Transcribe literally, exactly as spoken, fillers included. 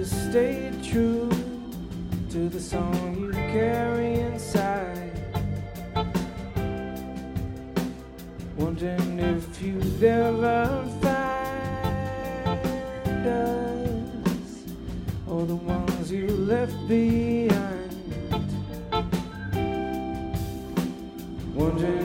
stayed true to the song you carry inside. Wondering if you'd ever find us, or the ones you left behind. Wondering